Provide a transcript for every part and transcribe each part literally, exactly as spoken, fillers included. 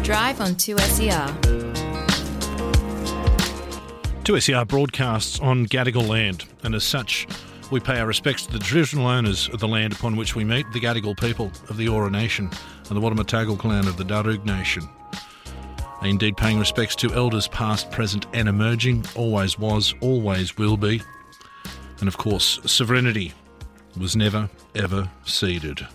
Drive on two S E R. two S E R broadcasts on Gadigal land, and as such, we pay our respects to the traditional owners of the land upon which we meet, the Gadigal people of the Eora Nation and the Wadamatagal clan of the Darug Nation. Indeed, paying respects to elders past, present and emerging, always was, always will be. And of course, sovereignty was never, ever ceded.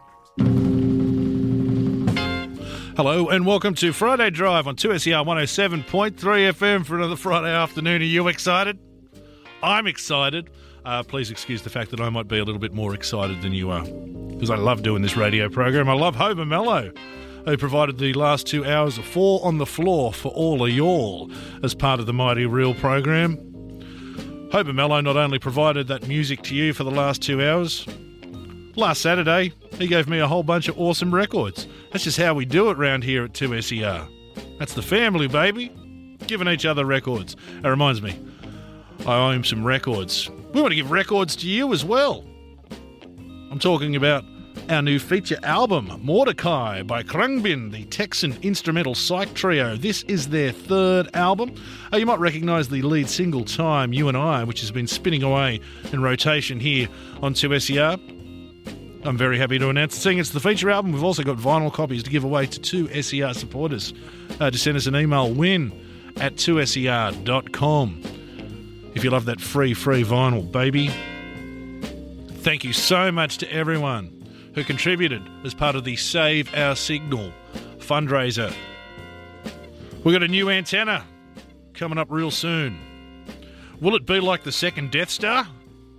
Hello and welcome to Friday Drive on two S E R one oh seven point three F M for another Friday afternoon. Are you excited? I'm excited. Uh, please excuse the fact that I might be a little bit more excited than you are, because I love doing this radio program. I love Hoba Mello, who provided the last two hours of Four on the Floor for all of y'all as part of the Mighty Real program. Hoba Mello not only provided that music to you for the last two hours, last Saturday he gave me a whole bunch of awesome records. That's just how we do it round here at two S E R. That's the family, baby. Giving each other records. That reminds me, I owe him some records. We want to give records to you as well. I'm talking about our new feature album, Mordecai by Krungbin, the Texan instrumental psych trio. This is their third album. Uh, you might recognise the lead single, Time, You and I, which has been spinning away in rotation here on two S E R. I'm very happy to announce, seeing it's the feature album, we've also got vinyl copies to give away to two S E R supporters. Uh, just send us an email, win at two S E R dot com. If you love that free, free vinyl, baby. Thank you so much to everyone who contributed as part of the Save Our Signal fundraiser. We've got a new antenna coming up real soon. Will it be like the second Death Star?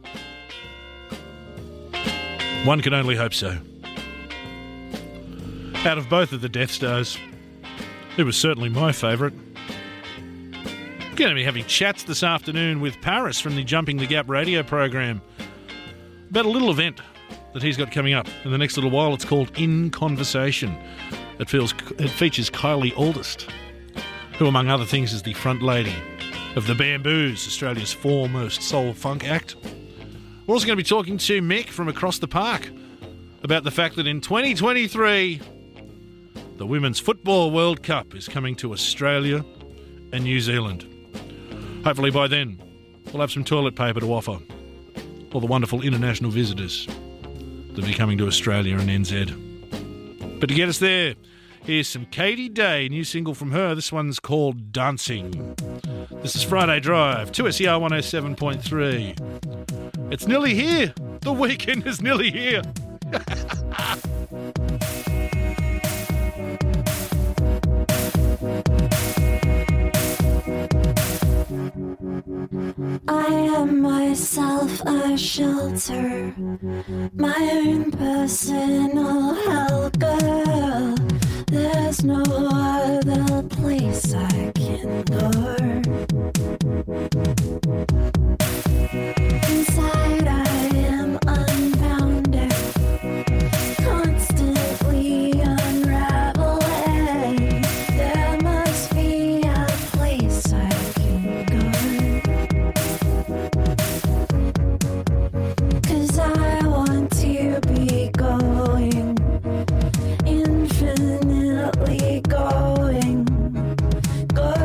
One can only hope so. Out of both of the Death Stars, it was certainly my favourite. Going to be having chats this afternoon with Paris from the Jumping the Gap radio program about a little event that he's got coming up in the next little while. It's called In Conversation. It, feels, it features Kylie Aldist, who among other things is the front lady of the Bamboos, Australia's foremost soul funk act. We're also going to be talking to Mick from across the park about the fact that in twenty twenty-three, the Women's Football World Cup is coming to Australia and New Zealand. Hopefully by then, we'll have some toilet paper to offer all the wonderful international visitors that will be coming to Australia and N Z. But to get us there, here's some Katie Day, new single from her. This one's called Dancing. This is Friday Drive, two S E R one oh seven point three. It's nearly here. The weekend is nearly here. I am myself a shelter, my own personal hell girl. There's no other place I can go. Inside I am unbounded, constantly unraveling. There must be a place I can go. 'Cause I want to be going, infinitely going, going.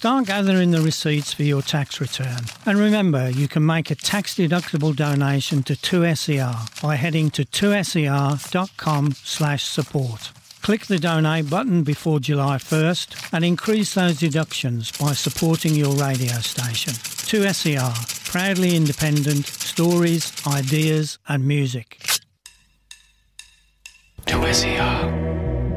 Start gathering the receipts for your tax return. And remember, you can make a tax-deductible donation to two S E R by heading to two S E R dot com slash support. Click the donate button before July first and increase those deductions by supporting your radio station. two S E R, proudly independent, stories, ideas and music. two S E R.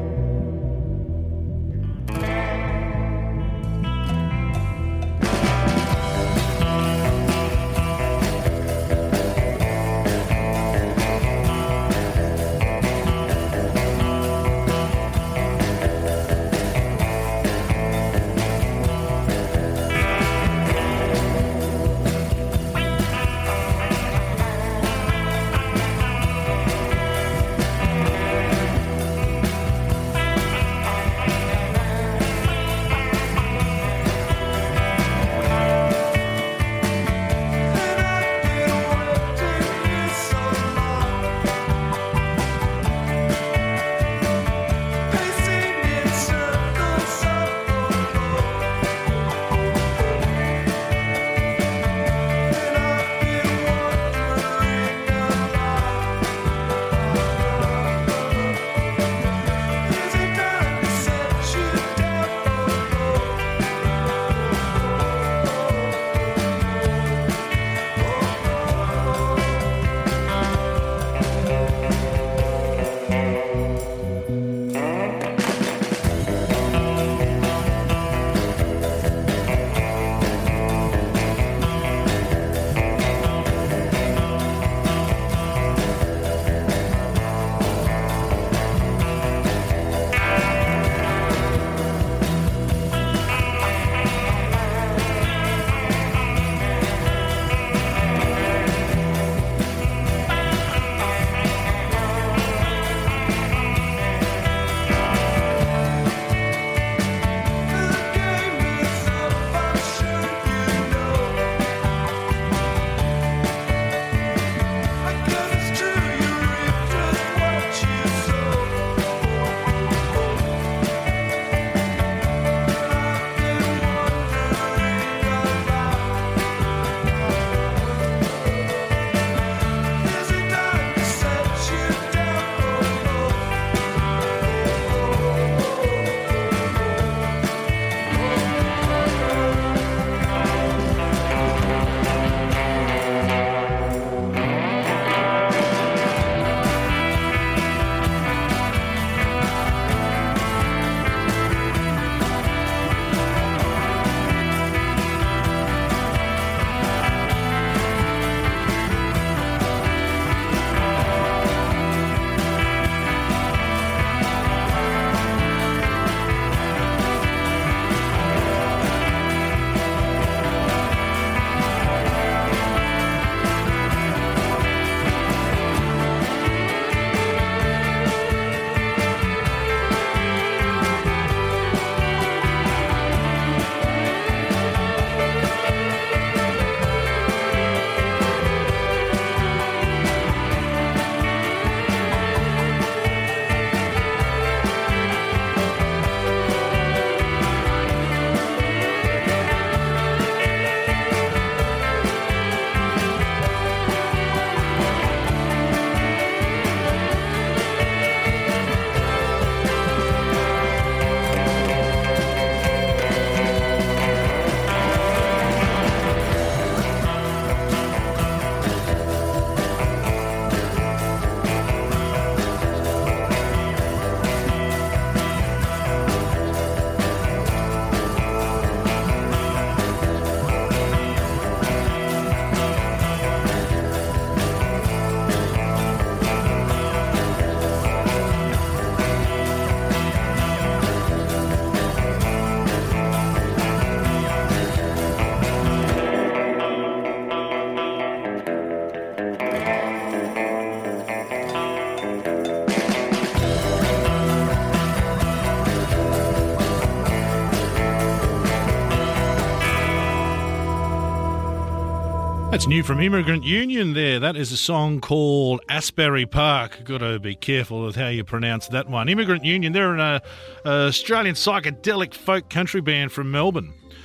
That's new from Immigrant Union there. That is a song called Asbury Park. Got to be careful with how you pronounce that one. Immigrant Union, they're an uh, Australian psychedelic folk country band from Melbourne.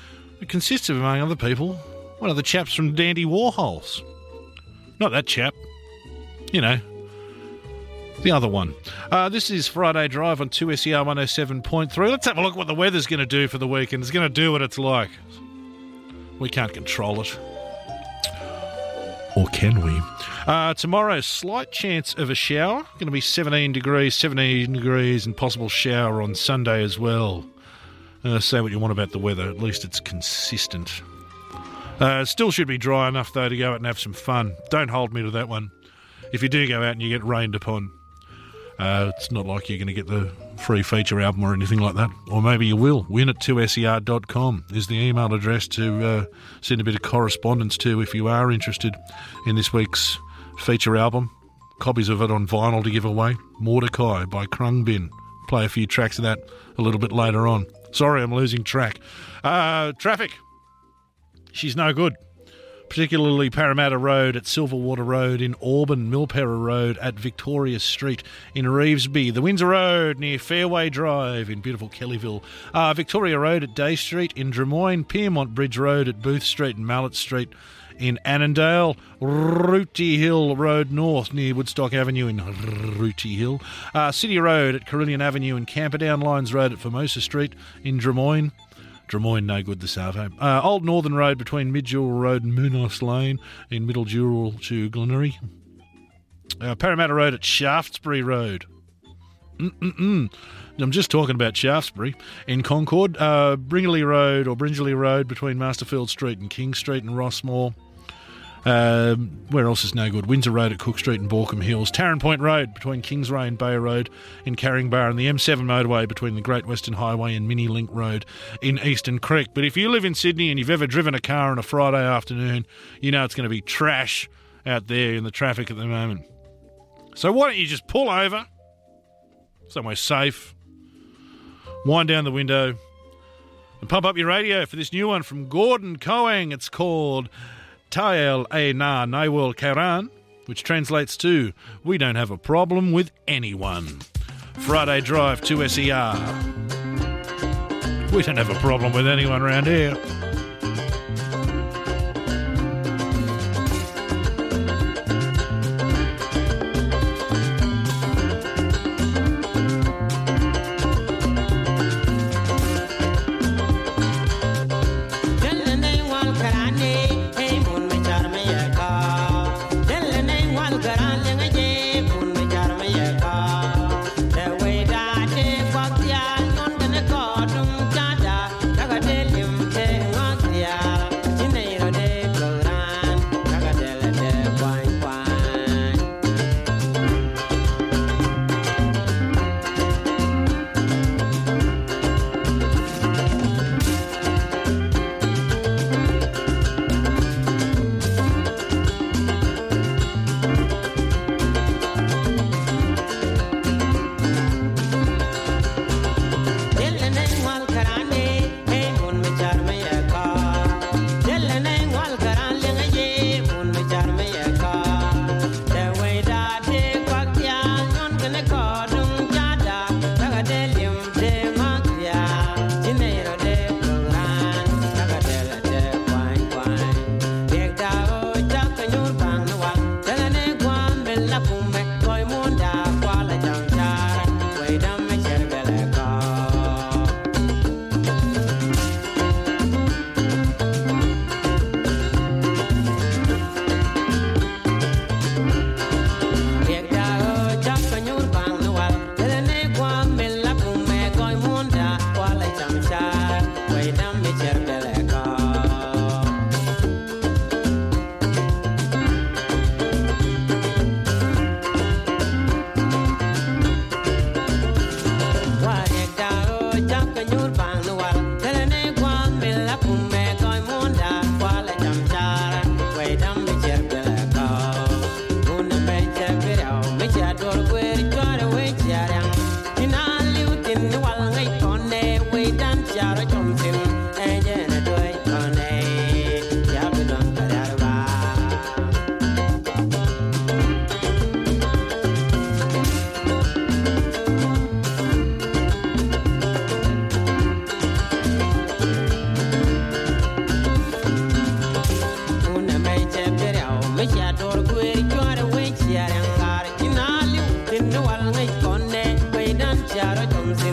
It consists of, among other people, one of the chaps from Dandy Warhols. Not that chap. You know, the other one. Uh, this is Friday Drive on two S E R one oh seven point three. Let's have a look at what the weather's going to do for the weekend. It's going to do what it's like. We can't control it. Or can we? Uh, tomorrow, slight chance of a shower. Going to be seventeen degrees, seventeen degrees, and possible shower on Sunday as well. Uh, say what you want about the weather. At least it's consistent. Uh, it still should be dry enough, though, to go out and have some fun. Don't hold me to that one. If you do go out and you get rained upon, uh, it's not like you're going to get the free feature album or anything like that. Or maybe you will. win at two S E R dot com is the email address to uh, send a bit of correspondence to if you are interested in this week's feature album. Copies of it on vinyl to give away. Mordecai by Krungbin. Play a few tracks of that a little bit later on. Sorry, I'm losing track. Uh, traffic. She's no good. Particularly Parramatta Road at Silverwater Road in Auburn, Milperra Road at Victoria Street in Revesby, the Windsor Road near Fairway Drive in beautiful Kellyville, uh, Victoria Road at Day Street in Drummoyne, Piermont Bridge Road at Booth Street and Mallet Street in Annandale, Rooty Hill Road North near Woodstock Avenue in Rooty Hill, uh, City Road at Carillion Avenue and Camperdown, Lyons Road at Formosa Street in Drummoyne. Drummoyne, no good this afternoon. Uh, Old Northern Road between Mid-Dural Road and Moonos Lane in Middle Dural to Glenery. Uh, Parramatta Road at Shaftesbury Road. Mm-mm-mm. I'm just talking about Shaftesbury. In Concord, uh, Bringley Road or Bringelly Road between Masterfield Street and King Street and Rossmore. Um, where else is no good? Windsor Road at Cook Street and Borkham Hills. Tarrant Point Road between Kingsray and Bay Road in Carringbar, and the M seven motorway between the Great Western Highway and Mini Link Road in Eastern Creek. But if you live in Sydney and you've ever driven a car on a Friday afternoon, you know it's going to be trash out there in the traffic at the moment. So why don't you just pull over somewhere safe, wind down the window, and pump up your radio for this new one from Gordon Coang. It's called Tael E Na Nawal Karan, which translates to We Don't Have a Problem with Anyone. Friday Drive to S E R. We don't have a problem with anyone around here. Fuck yeah, I'm gonna call them, Jada.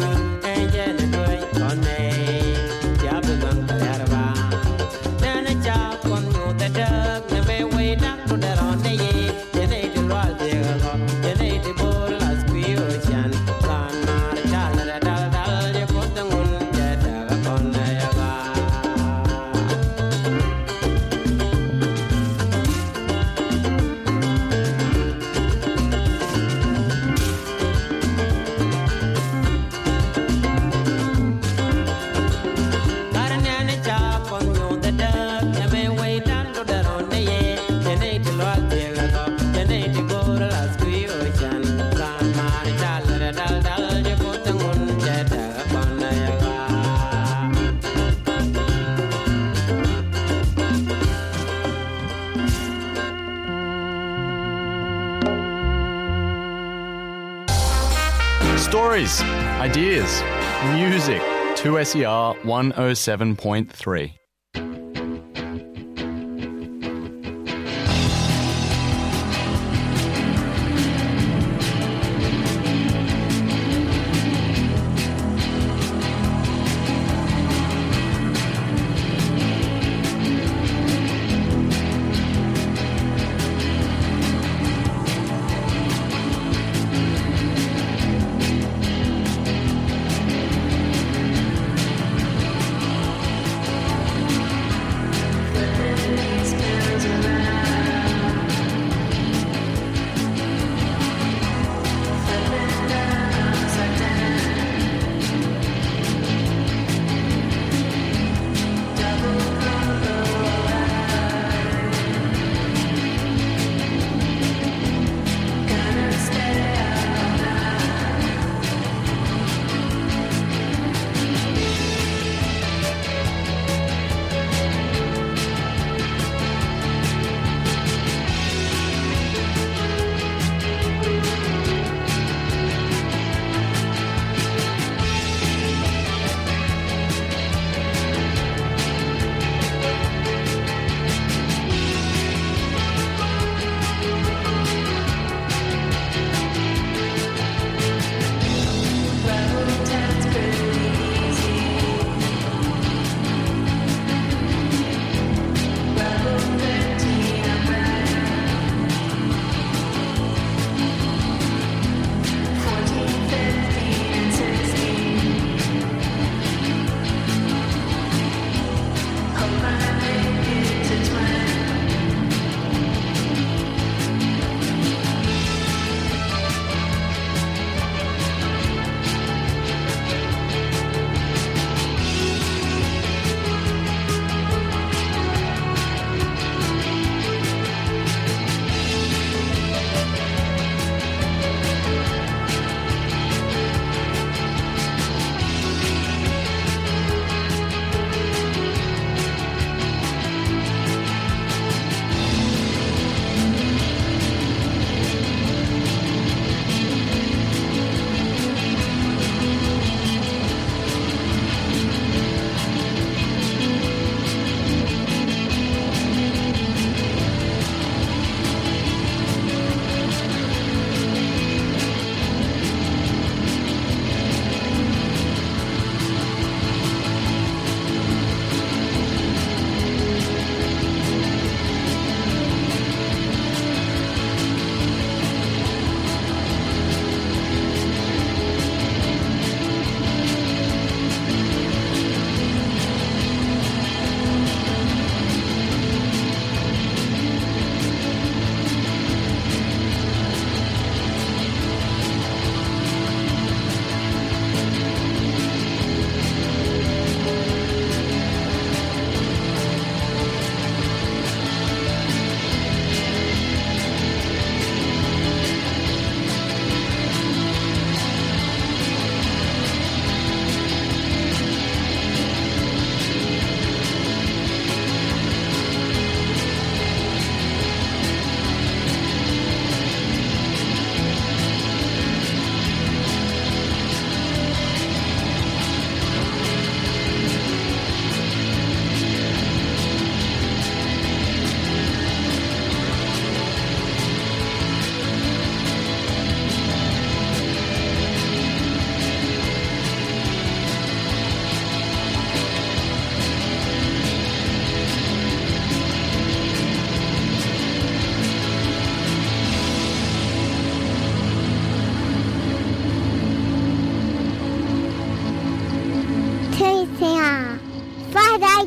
Stories, ideas, music. two S E R one oh seven point three.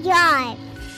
Drive.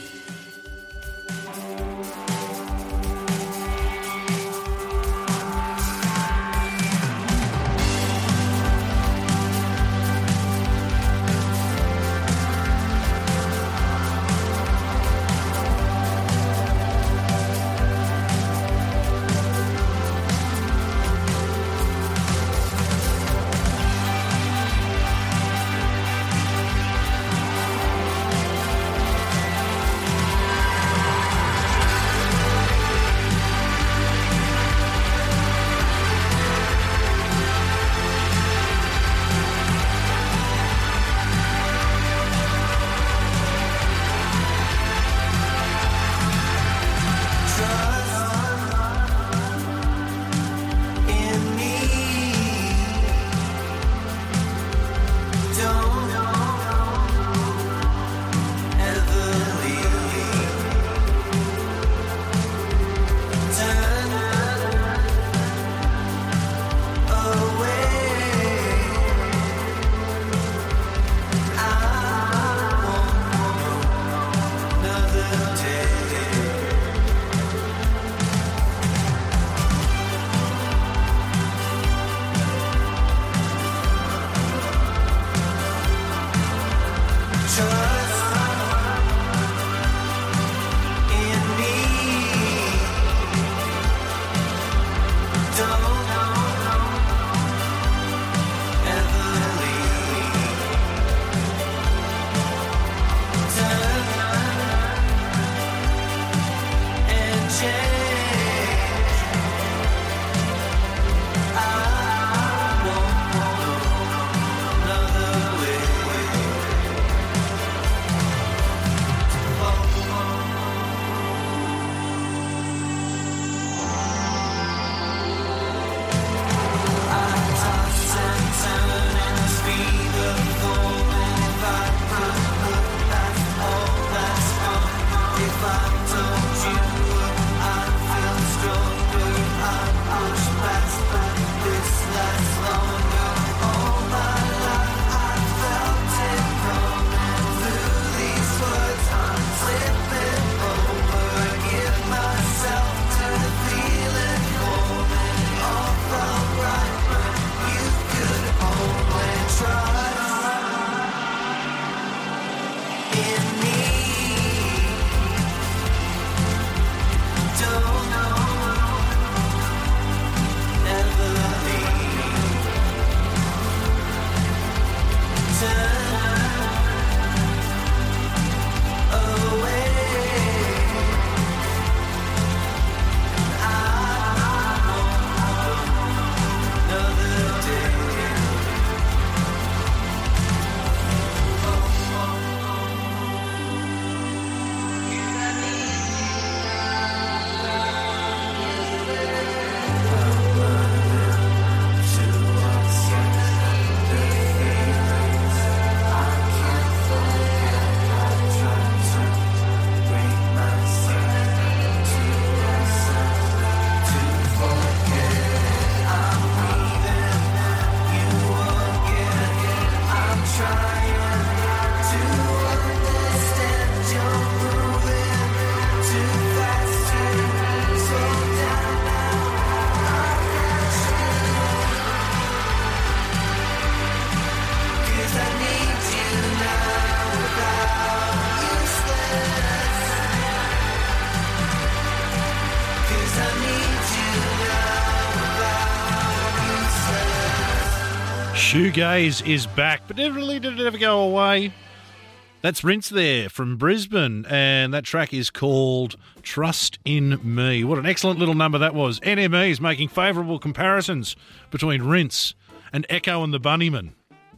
Shoegaze is back, but never really did it ever go away. That's Rinse there from Brisbane, and that track is called Trust in Me. What an excellent little number that was. N M E is making favourable comparisons between Rinse and Echo and the Bunnymen.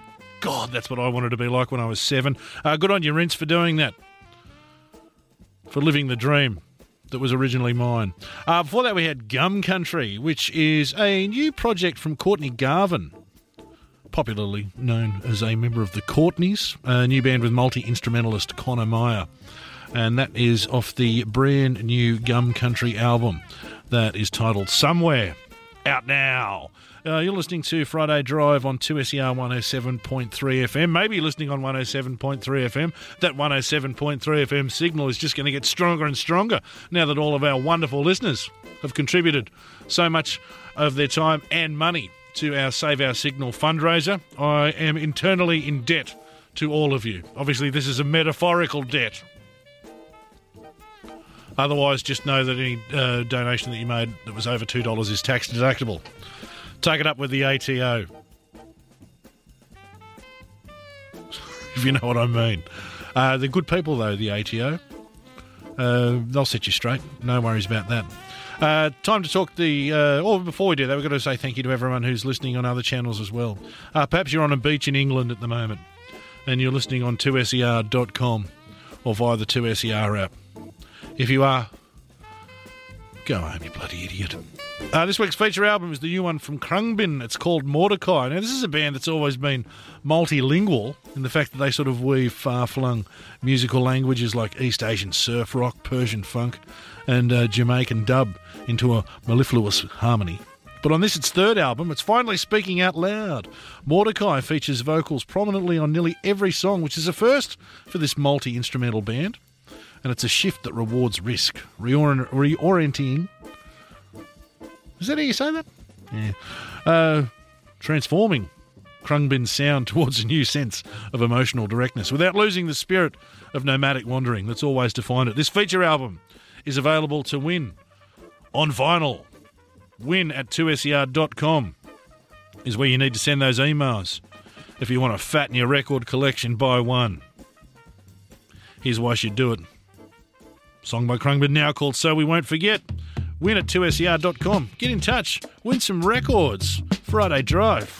God, that's what I wanted to be like when I was seven. Uh, good on you, Rinse, for doing that. For living the dream that was originally mine. Uh, before that, we had Gum Country, which is a new project from Courtney Garvin, popularly known as a member of the Courtneys, a new band with multi-instrumentalist Connor Meyer. And that is off the brand new Gum Country album that is titled Somewhere, out now. Uh, you're listening to Friday Drive on two S E R one oh seven point three F M. Maybe you're listening on one oh seven point three F M. That one oh seven point three F M signal is just going to get stronger and stronger now that all of our wonderful listeners have contributed so much of their time and money to our Save Our Signal fundraiser. I am internally in debt to all of you. Obviously, this is a metaphorical debt. Otherwise, just know that any uh, donation that you made that was over two dollars is tax deductible. Take it up with the A T O. If you know what I mean. Uh, they're good people, though, the A T O. Uh, they'll set you straight. No worries about that. Uh, time to talk the... Uh, oh, before we do that, we've got to say thank you to everyone who's listening on other channels as well. Uh, perhaps you're on a beach in England at the moment and you're listening on two S E R dot com or via the two S E R app. If you are, go home, you bloody idiot. Uh, this week's feature album is the new one from Krungbin. It's called Mordecai. Now, this is a band that's always been multilingual in the fact that they sort of weave far-flung musical languages like East Asian surf rock, Persian funk, and uh, Jamaican dub into a mellifluous harmony. But on this, its third album, it's finally speaking out loud. Mordecai features vocals prominently on nearly every song, which is a first for this multi-instrumental band. And it's a shift that rewards risk, Reorient- reorienting... Is that how you say that? Yeah. Uh, transforming Krungbin's sound towards a new sense of emotional directness without losing the spirit of nomadic wandering that's always defined it. This feature album is available to win on vinyl. Win at two S E R dot com is where you need to send those emails. If you want to fatten your record collection, buy one. Here's why you should do it. Song by Krungbin now called So We Won't Forget. Win at two S E R dot com. Get in touch. Win some records. Friday Drive.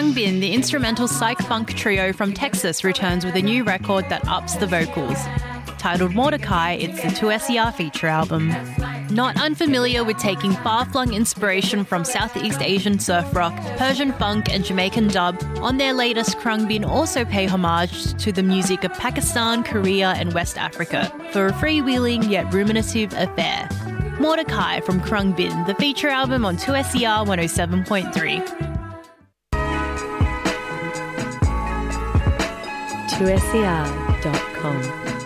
Krungbin, the instrumental psych-funk trio from Texas, returns with a new record that ups the vocals. Titled Mordecai, it's the two S E R feature album. Not unfamiliar with taking far-flung inspiration from Southeast Asian surf rock, Persian funk and Jamaican dub, on their latest Krungbin also pay homage to the music of Pakistan, Korea and West Africa for a freewheeling yet ruminative affair. Mordecai from Krungbin, the feature album on two S E R one oh seven point three. two S E R dot com.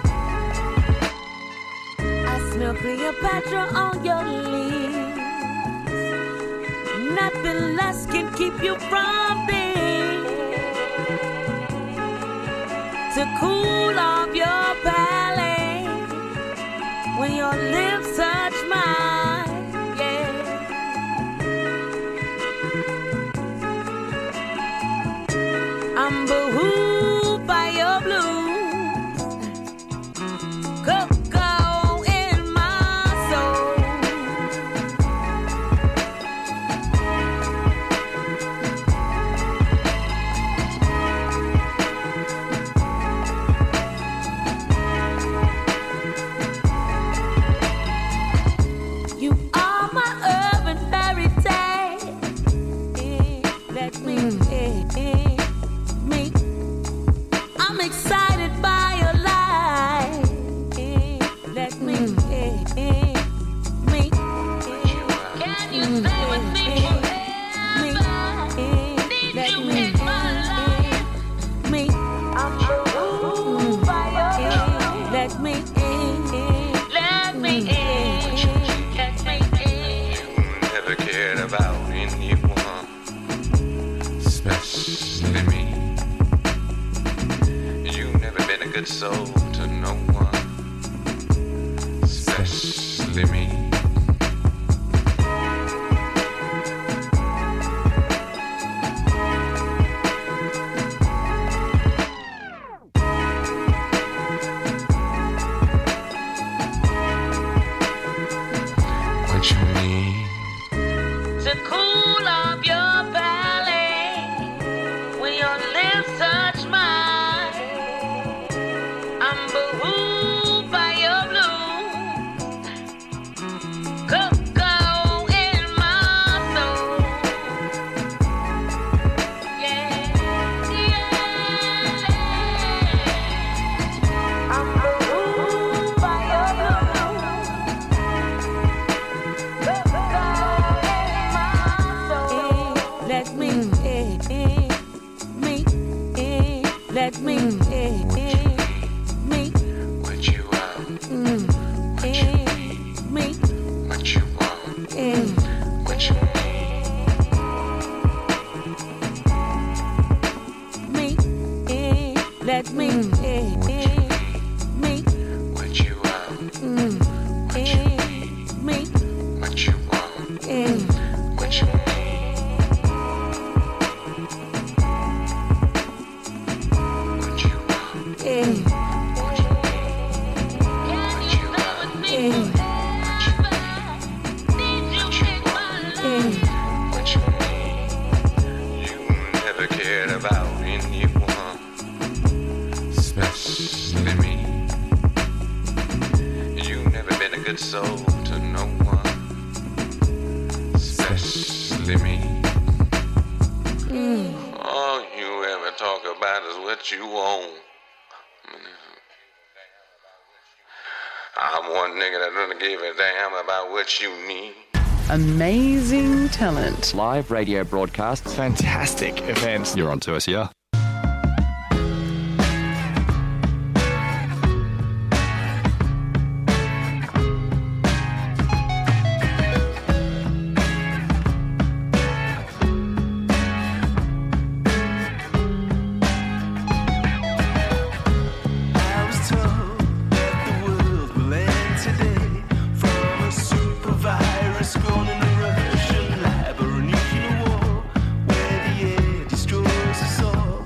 I smell Cleopatra on your lips. Nothing less can keep you from being. To cool off your palate when your lips touch mine, yeah. I'm behooved by your blues. Cocoa in my soul. You are my urban fairy tale. Let me, me. I'm excited by your life. Let me, me. Can you stay with me forever? Need you in my life. Me, I'm moved by your love. Let me in. Let me in. Let me in. Never cared about anyone, especially me. You've never been a good soul to no one, especially me. What you need To cool off your palate when your lips touch mine. I'm behooved by your blues. Cocoa in my soul. Yeah, yeah, yeah. I'm behooved by your blues. Cocoa in my soul. Let me, me, let me, me. what you want, what you need, Me, what you want, eh, what you need, me, eh, let me, eh, eh, me, what you want, what you eh, need, me, what you want, eh, what you need, what you want, eh, what you need, what you want, eh, eh. what you need. You never cared about anyone, especially me. You've never been a good soul to no one, especially me. All you ever talk about is what you own. I'm one nigga that doesn't give a damn about what you need. Amazing talent. Live radio broadcasts. Fantastic events. You're on two S E R. I was told that the world will end today, from a super virus grown in a Russian lab or a nuclear war, where the air destroys us all.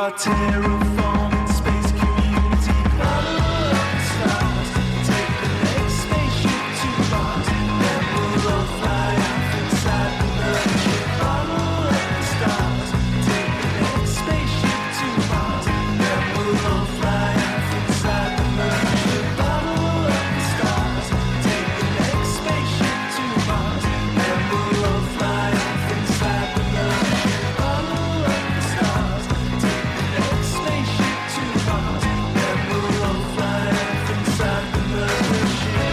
our terraforming space community. Follow up the stars, take the next spaceship to Mars. Then we'll all fly off inside the mothership. Follow up the stars, take the next spaceship to Mars. Then we'll all fly off inside the mothership. Follow up the stars, take the next spaceship to Mars. Then we'll all fly off inside the mothership. Follow up the stars, take the next spaceship to Mars. Then we'll all fly off inside the mothership.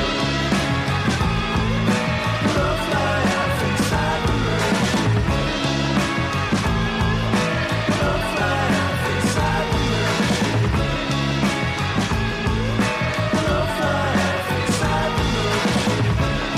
We'll all fly off inside the mothership. We'll all fly off inside the mothership. We'll all fly off inside the mothership.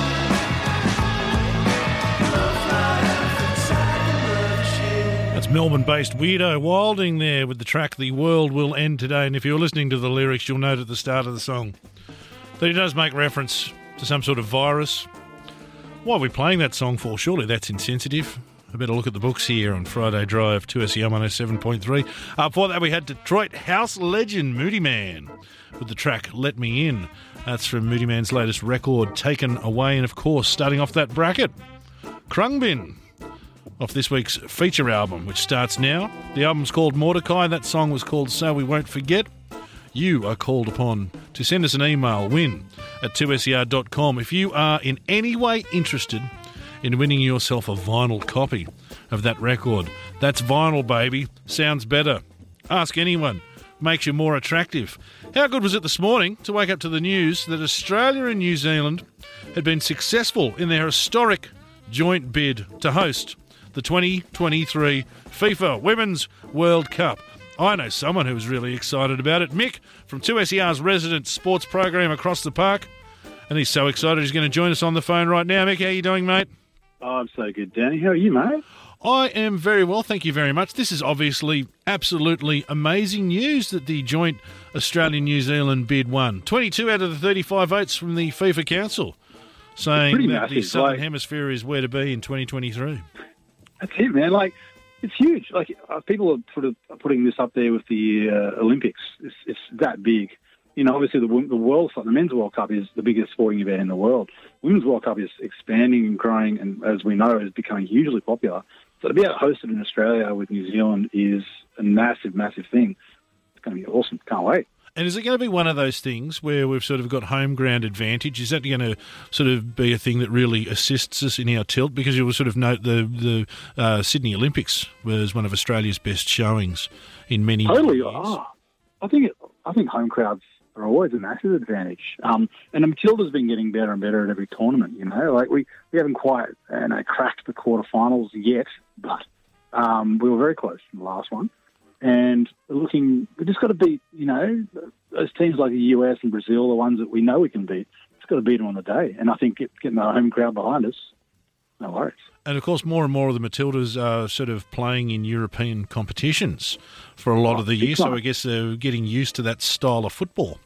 We'll all fly off inside the mothership. That's Melbourne-based Weirdo Wilding there with the track The World Will End Today. And if you're listening to the lyrics, you'll note at the start of the song that he does make reference to some sort of virus. What are we playing that song for? Surely that's insensitive. I better look at the books here on Friday Drive, two S E R one oh seven point three. Uh, before that, we had Detroit house legend Moody Man with the track Let Me In. That's from Moody Man's latest record, Taken Away. And of course, starting off that bracket, Krungbin off this week's feature album, which starts now. The album's called Mordecai. That song was called So We Won't Forget. You are called upon to send us an email, win at two S E R dot com, if you are in any way interested in winning yourself a vinyl copy of that record. That's vinyl, baby. Sounds better. Ask anyone. Makes you more attractive. How good was it this morning to wake up to the news that Australia and New Zealand had been successful in their historic joint bid to host the twenty twenty-three FIFA Women's World Cup? I know someone who was really excited about it. Mick from two S E R's resident sports program across the park. And he's so excited he's going to join us on the phone right now. Mick, how are you doing, mate? Oh, I'm so good, Danny. How are you, mate? I am very well, thank you very much. This is obviously absolutely amazing news that the joint Australian-New Zealand bid won. twenty-two out of the thirty-five votes from the FIFA Council saying that massive, the Southern like, Hemisphere is where to be in twenty twenty-three. That's it, man. Like, it's huge. Like, uh, people are sort of putting this up there with the uh, Olympics. It's, it's that big. You know, obviously the the World, the Men's World Cup is the biggest sporting event in the world. Women's World Cup is expanding and growing, and as we know, is becoming hugely popular. So to be able to host it in Australia with New Zealand is a massive, massive thing. It's going to be awesome. Can't wait. And is it going to be one of those things where we've sort of got home ground advantage? Is that going to sort of be a thing that really assists us in our tilt? Because you will sort of note the the uh, Sydney Olympics was one of Australia's best showings in many Totally. years. Oh, I think it, I think home crowds are always a massive advantage. Um, and Matilda's been getting better and better at every tournament. You know, like we, we haven't quite you know, cracked the quarterfinals yet, but um, we were very close in the last one. And looking, we just got to beat, you know, those teams like the U S and Brazil, the ones that we know we can beat. Just got to beat them on the day. And I think get, getting our home crowd behind us, no worries. And of course, more and more of the Matildas are sort of playing in European competitions for a lot Oh, of the big year. So time. I guess they're getting used to that style of football.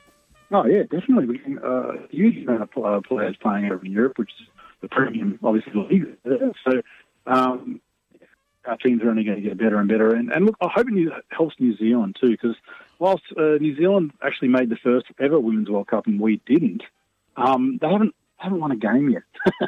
Oh, yeah, definitely. We're getting uh, a huge amount of pl- uh, players playing over in Europe, which is the premium, obviously, league. So um, our teams are only going to get better and better. And, and look, I hope it helps New Zealand too, because whilst uh, New Zealand actually made the first ever Women's World Cup and we didn't, um, they haven't haven't won a game yet.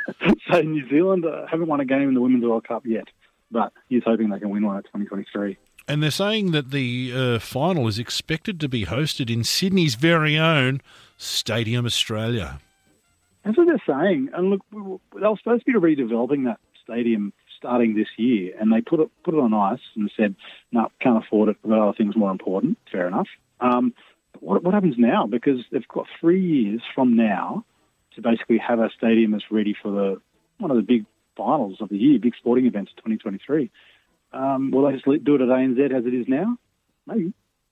So New Zealand uh, haven't won a game in the Women's World Cup yet, but he's hoping they can win one at twenty twenty-three. And they're saying that the uh, final is expected to be hosted in Sydney's very own Stadium Australia. That's what they're saying. And look, we were- they were supposed to be redeveloping that stadium starting this year, and they put it put it on ice and said, no, can't afford it, we've got other things more important. Fair enough. Um, but what, what happens now? Because they've got three years from now to basically have a stadium that's ready for the one of the big finals of the year, big sporting events, twenty twenty-three. Um, will they just let- do it at A N Z as it is now? Maybe.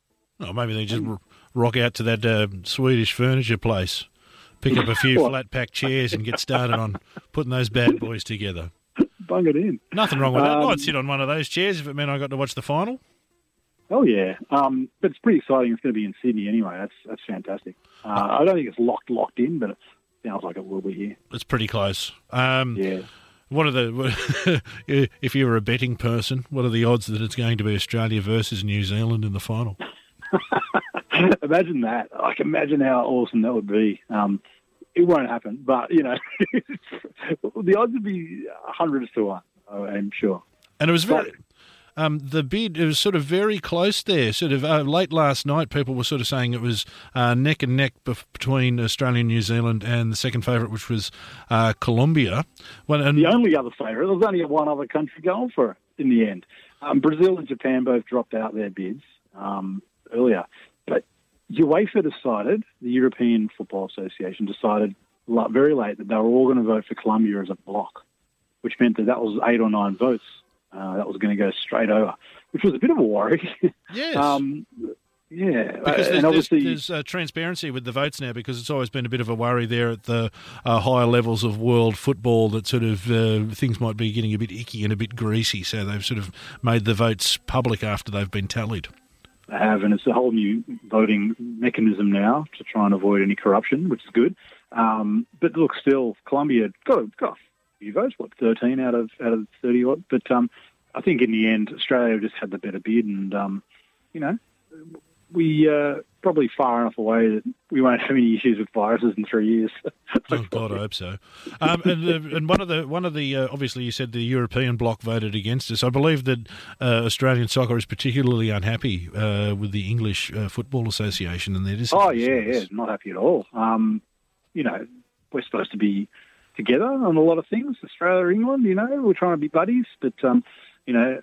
Or maybe they just r- rock out to that uh, Swedish furniture place, pick up a few What? flat pack chairs and get started on putting those bad boys together. Bung it in. Nothing wrong with that. Um, I'd sit on one of those chairs if it meant I got to watch the final. Oh, yeah. Um, but it's pretty exciting. It's going to be in Sydney anyway. That's that's fantastic. Uh, I don't think it's locked locked in, but it sounds like it will be here. It's pretty close. Um, Yeah. What are the if you're a betting person? What are the odds that it's going to be Australia versus New Zealand in the final? Imagine that. I can imagine how awesome that would be. Um, it won't happen, but you know, the odds would be hundreds to one. I'm sure. And it was very. Um, the bid, it was sort of very close there. Sort of uh, late last night, people were sort of saying it was uh, neck and neck bef- between Australia and New Zealand and the second favourite, which was uh, Colombia. Well, and the only other favourite, there was only one other country going for it in the end. Um, Brazil and Japan both dropped out their bids um, earlier. But UEFA decided, the European Football Association decided la- very late that they were all going to vote for Colombia as a bloc, which meant that that was eight or nine votes. Uh, that was going to go straight over, which was a bit of a worry. Yes. um, yeah. Because uh, there's, and obviously, there's, there's uh, transparency with the votes now, because it's always been a bit of a worry there at the uh, higher levels of world football that sort of uh, things might be getting a bit icky and a bit greasy. So they've sort of made the votes public after they've been tallied. They have, and it's a whole new voting mechanism now to try and avoid any corruption, which is good. Um, but look, still, Colombia got, got a few votes, what, thirteen out of out of thirty odd. But um, I think in the end, Australia just had the better bid, and um, you know, we uh, probably far enough away that we won't have any issues with viruses in three years. Oh God, I hope so. Um, and uh, and one of the one of the uh, obviously you said the European bloc voted against us. I believe that uh, Australian soccer is particularly unhappy uh, with the English uh, Football Association and their decisions. Oh yeah, yeah, not happy at all. Um, you know, we're supposed to be together on a lot of things. Australia, England, you know, we're trying to be buddies, but um, you know,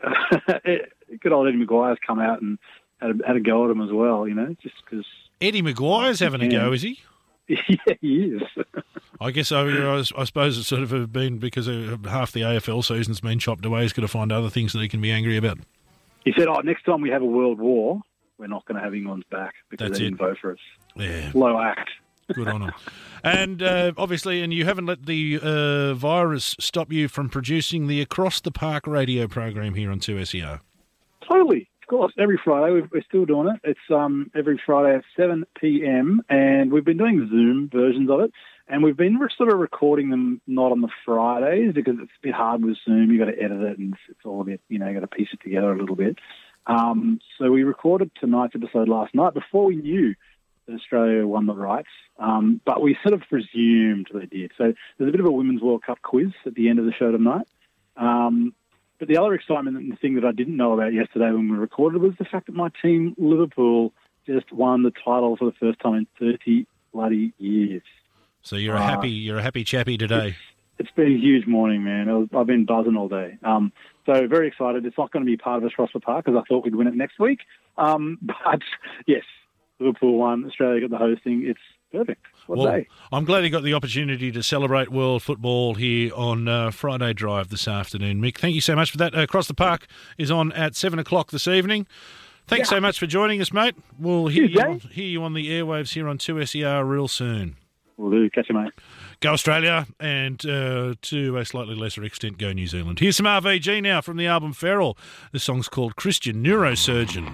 good old Eddie Maguire's come out and had a, had a go at him as well. You know, just because Eddie Maguire's having a go, is he? Yeah, he is. I guess I, I, I suppose it's sort of been because half the A F L season's been chopped away. He's got to find other things that he can be angry about. He said, "Oh, next time we have a world war, we're not going to have England's back because That's they it. didn't vote for us." Yeah, low act. Good on him. And uh, obviously, and you haven't let the uh, virus stop you from producing the Across the Park radio program here on two S E R. Totally. Of course, every Friday. We've, we're still doing it. It's um, every Friday at seven p.m. and we've been doing Zoom versions of it. And we've been sort of recording them not on the Fridays because it's a bit hard with Zoom. You've got to edit it and it's all a bit, you know, you've got to piece it together a little bit. Um, so we recorded tonight's episode last night before we knew that Australia won the rights. Um, but we sort of presumed they did. So there's a bit of a Women's World Cup quiz at the end of the show tonight. Um, but the other excitement and the thing that I didn't know about yesterday when we recorded was the fact that my team, Liverpool, just won the title for the first time in thirty bloody years. So you're a Uh, happy, you're a happy chappy today. It's, it's been a huge morning, man. I was, I've been buzzing all day. Um, so very excited. It's not going to be part of Across the Park because I thought we'd win it next week. Um, but yes, Liverpool won. Australia got the hosting. It's perfect. What Well, day? I'm glad you got the opportunity to celebrate world football here on uh, Friday Drive this afternoon, Mick. Thank you so much for that. Uh, Across the Park is on at seven o'clock this evening. Thanks Yeah. so much for joining us, mate. We'll hear Cheers, you, Jay. on, hear you on the airwaves here on two S E R real soon. We'll do. Catch you, mate. Go Australia, and uh, to a slightly lesser extent, go New Zealand. Here's some R V G now from the album Feral. The song's called Christian Neurosurgeon.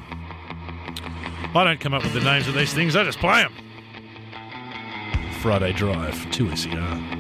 I don't come up with the names of these things, I just play them. Friday Drive, two S E R.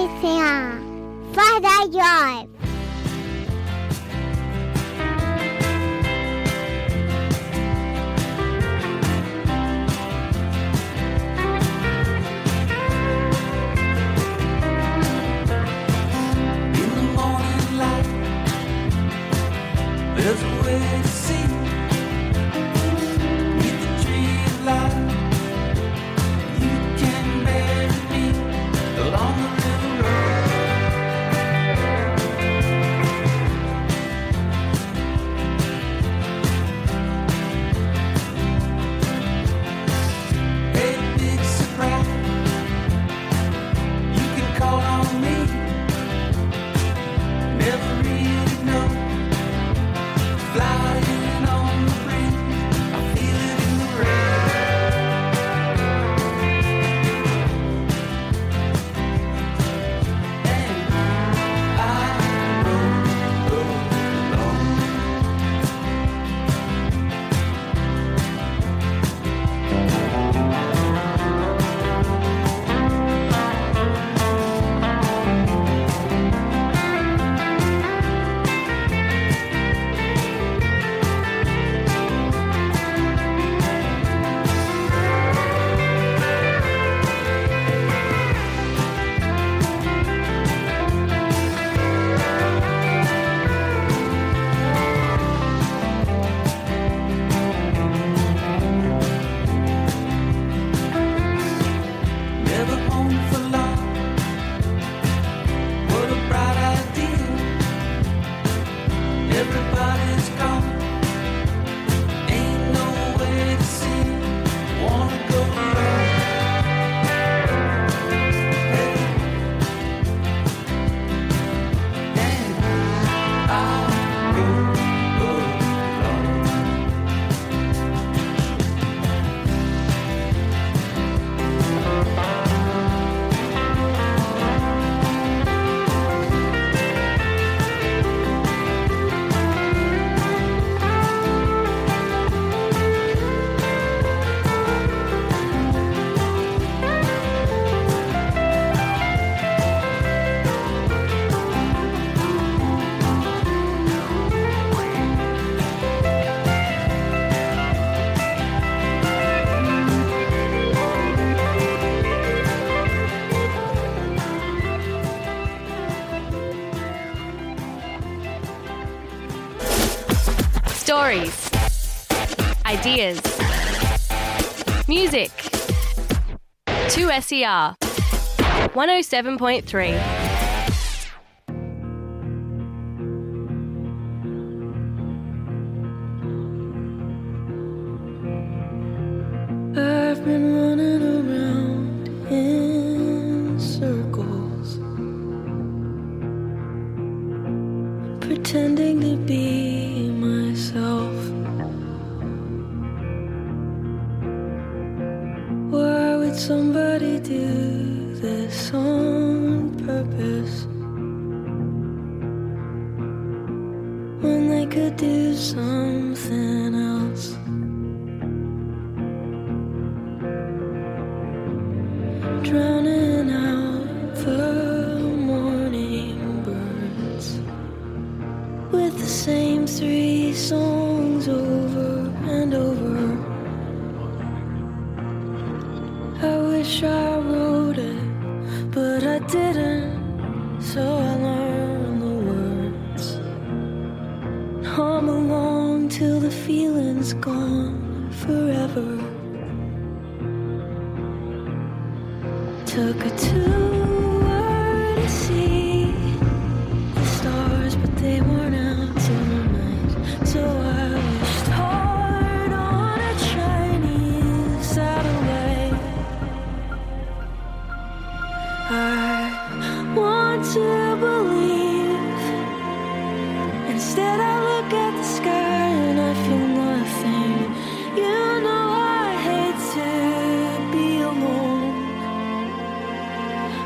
S E R Friday Drive. In the morning light, there's a way to see. Neath the tree of life, you can bury me along the river road. Hey, big surprise, you can call on me. Never really know. Flying on the breeze, I feel it in the rain. And I roll, roll along. Never home for long. What a bright idea. Everybody's gone. Ain't no way to see. Wanna go around. Hey. And I'll go along. Stories, ideas, music. two S E R one oh seven point three. I've been running around in circles, pretending to be myself. Why would somebody do this on purpose when they could do something else? Drowning out the morning birds with the same three songs over and over. I wish I wrote it, but I didn't, so I learned the words. Hum along till the feeling's gone forever. Took a tour to see the stars, but they weren't out tonight. So I wished hard on a Chinese satellite. I want to believe. Instead I look at the sky and I feel nothing. You know I hate to be alone.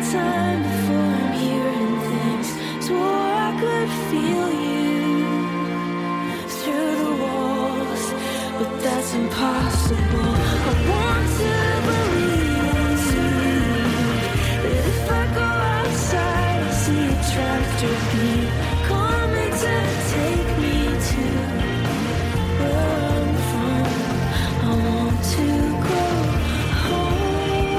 time before I'm hearing things. Swore I could feel you through the walls, but that's impossible. I want to believe that if I go outside, I see a tractor beam coming to take me to where I'm from. I want to go home.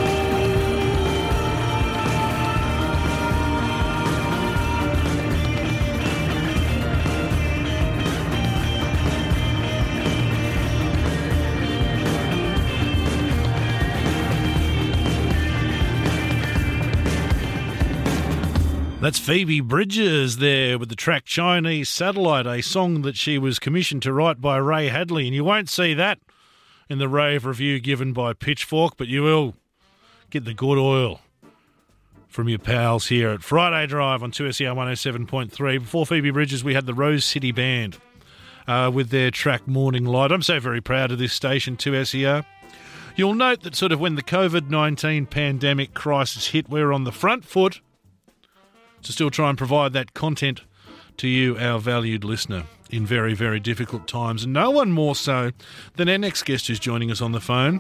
That's Phoebe Bridges there with the track Chinese Satellite, a song that she was commissioned to write by Ray Hadley. And you won't see that in the rave review given by Pitchfork, but you will get the good oil from your pals here at Friday Drive on two S E R one oh seven point three. Before Phoebe Bridges, we had the Rose City Band uh, with their track Morning Light. I'm so very proud of this station, two S E R. You'll note that sort of when the covid nineteen pandemic crisis hit, we were on the front foot to still try and provide that content to you, our valued listener, in very, very difficult times. And no one more so than our next guest who's joining us on the phone,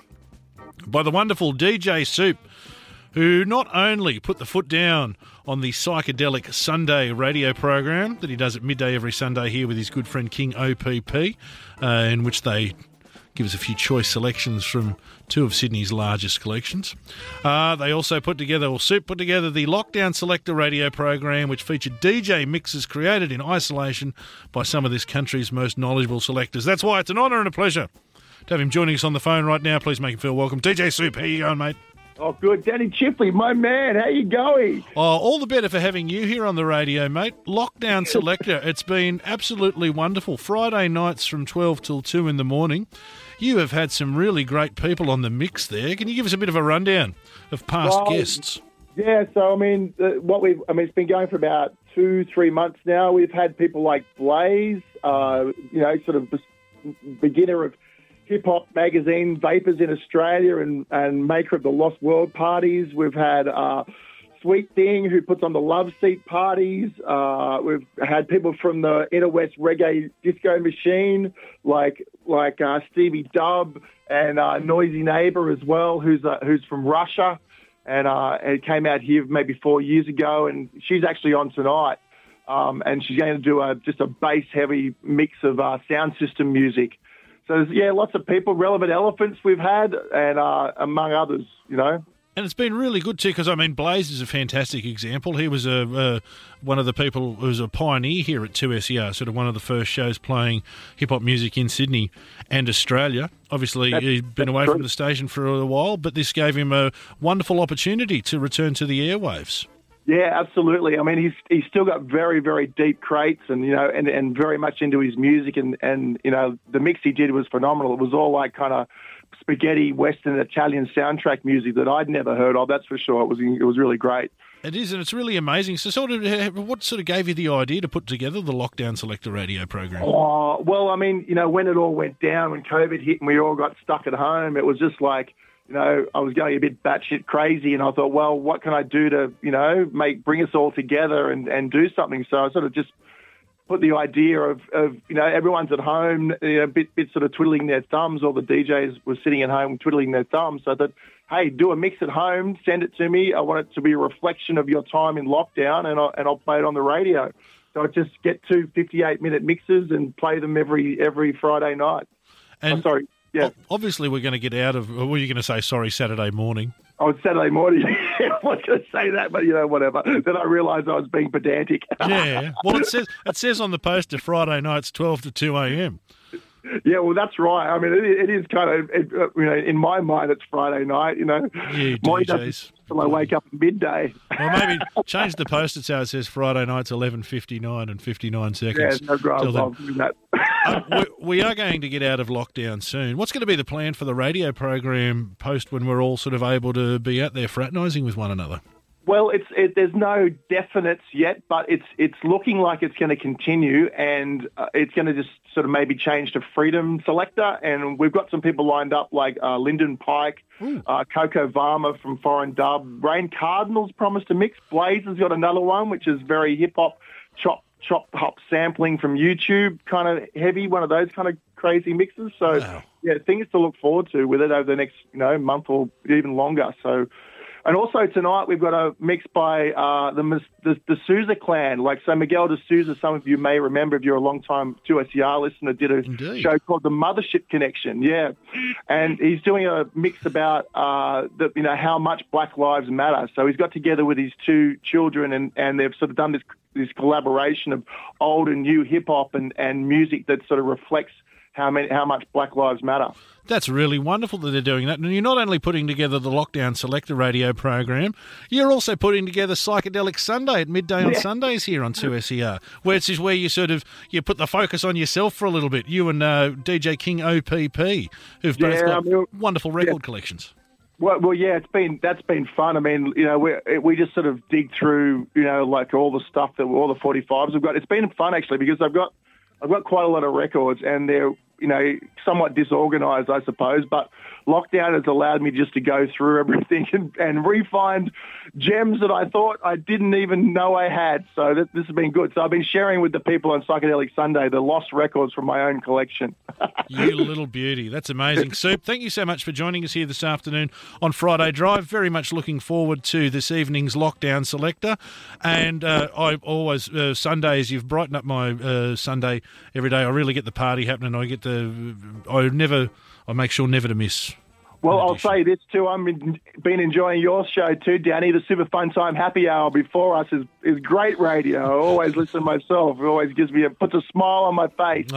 by the wonderful D J Soup, who not only put the foot down on the Psychedelic Sunday radio program that he does at midday every Sunday here with his good friend King O P P, uh, in which they give us a few choice selections from two of Sydney's largest collections. Uh, they also put together, or Soup put together, the Lockdown Selector radio program, which featured D J mixes created in isolation by some of this country's most knowledgeable selectors. That's why it's an honour and a pleasure to have him joining us on the phone right now. Please make him feel welcome. D J Soup, how you going, mate? Oh, good. Danny Chipley, my man, how you going? Oh, all the better for having you here on the radio, mate. Lockdown Selector, it's been absolutely wonderful. Friday nights from twelve till two in the morning. You have had some really great people on the mix there. Can you give us a bit of a rundown of past well, guests? Yeah, so, I mean, uh, what we've, I mean, it's been going for about two, three months now. We've had people like Blaze, uh, you know, sort of beginner of hip-hop magazine, Vapors in Australia, and, and maker of the Lost World parties. We've had uh, Sweet Thing, who puts on the Love Seat parties. Uh, we've had people from the Inner West Reggae Disco Machine, like like uh, Stevie Dub, and uh, Noisy Neighbour as well, who's uh, who's from Russia, and uh, it came out here maybe four years ago, and she's actually on tonight, um, and she's going to do a just a bass-heavy mix of uh, sound system music. So, yeah, lots of people, Relevant Elephants we've had, and uh, among others, you know. And it's been really good too, because I mean, Blaze is a fantastic example. He was a uh, one of the people who was a pioneer here at two S E R, sort of one of the first shows playing hip hop music in Sydney and Australia. Obviously, that's, he's been away true. from the station for a while, but this gave him a wonderful opportunity to return to the airwaves. Yeah, absolutely. I mean, he's he's still got very, very deep crates, and you know, and, and very much into his music, and, and you know, the mix he did was phenomenal. It was all like kind of spaghetti Western Italian soundtrack music that I'd never heard of. That's for sure. It was it was really great. It is, and it's really amazing. So, sort of, what sort of gave you the idea to put together the Lockdown Selector radio program? Oh, well, I mean, you know, when it all went down, when COVID hit, and we all got stuck at home, it was just like, you know, I was going a bit batshit crazy, and I thought, well, what can I do to, you know, make bring us all together and, and do something? So I sort of just put the idea of, of you know, everyone's at home, you know, a bit, bit sort of twiddling their thumbs. All the D Js were sitting at home twiddling their thumbs. So I thought, hey, do a mix at home, send it to me. I want it to be a reflection of your time in lockdown, and I'll, and I'll play it on the radio. So I just get two fifty-eight minute mixes and play them every every Friday night. And oh, sorry. Yeah. Obviously, we're going to get out of. What were you going to say? Sorry, Saturday morning. Oh, it's Saturday morning. I was going to say that, but you know, whatever. Then I realised I was being pedantic. Yeah. Well, it says it says on the poster Friday nights twelve to two a m. Yeah, well, that's right. I mean, it, it is kind of, it, you know, in my mind, it's Friday night. You know, yeah, mine doesn't until I wake up at midday. Well, maybe change the poster so it says Friday nights eleven fifty nine and fifty nine seconds. Yeah, no grabs. I'll do that. uh, we, we are going to get out of lockdown soon. What's going to be the plan for the radio program post when we're all sort of able to be out there fraternising with one another? Well, it's it, there's no definites yet, but it's it's looking like it's going to continue, and uh, it's going to just sort of maybe change to Freedom Selector. And we've got some people lined up like uh, Lyndon Pike, uh, Coco Varma from Foreign Dub, Rain Cardinals promised to mix. Blaze has got another one, which is very hip hop, chop chop hop sampling from YouTube, kind of heavy, one of those kind of crazy mixes. So Wow. yeah, things to look forward to with it over the next you know month or even longer. So. And also tonight we've got a mix by uh, the, the the Sousa clan. Like so, Miguel de Sousa. Some of you may remember if you're a long-time two S E R listener. Did a Indeed. show called The Mothership Connection. Yeah, and he's doing a mix about uh, the you know how much Black Lives Matter. So he's got together with his two children, and, and they've sort of done this this collaboration of old and new hip hop and, and music that sort of reflects how many how much Black Lives Matter. That's really wonderful that they're doing that. And you're not only putting together the Lockdown Selector radio program, you're also putting together Psychedelic Sunday at midday on Yeah. Sundays here on two S E R, where it's just where you sort of you put the focus on yourself for a little bit. You and uh, D J King O P P, who've both Yeah, got I mean, wonderful record collections. Well, well, yeah, it's been that's been fun. I mean, you know, we we just sort of dig through, you know, like all the stuff that all the forty-fives we've got. It's been fun actually because I've got I've got quite a lot of records and they're you know somewhat disorganised, I suppose. But lockdown has allowed me just to go through everything and, and re-find gems that I thought I didn't even know I had. So that, this has been good. So I've been sharing with the people on Psychedelic Sunday the lost records from my own collection. You little beauty. That's amazing. Soup, thank you so much for joining us here this afternoon on Friday Drive. Very much looking forward to this evening's Lockdown Selector. And uh, I always, uh, Sundays, you've brightened up my uh, Sunday every day. I really get the party happening. I get the, I never, I make sure never to miss. Well, I'll say this too. I've been, been enjoying your show too, Danny. The Super Fun Time Happy Hour before us is, is great radio. I always listen myself. It always gives me a puts a smile on my face.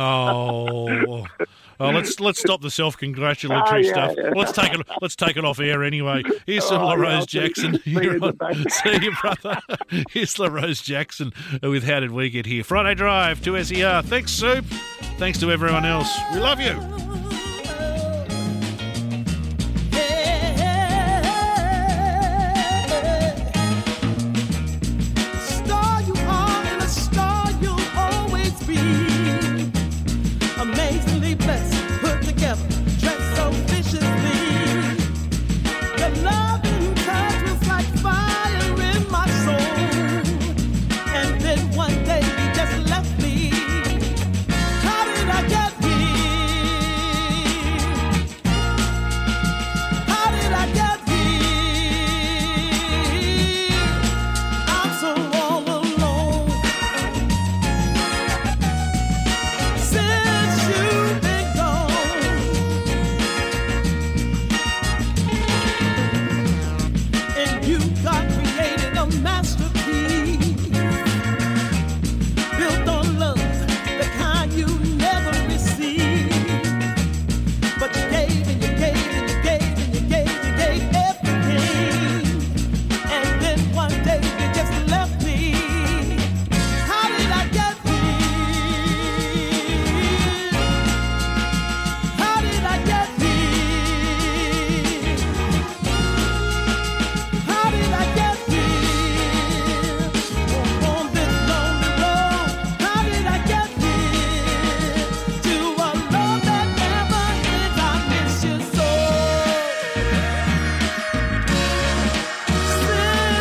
Oh, oh let's let's stop the self-congratulatory Oh, yeah, stuff. yeah. Let's take it. Let's take it off air anyway. Here's some Oh, yeah, LaRose I'll see- Jackson. see you You're in the on- back. See you, brother. Here's LaRose Jackson with How Did We Get Here? Friday Drive, two S E R. Thanks, Soup. Thanks to everyone else. We love you.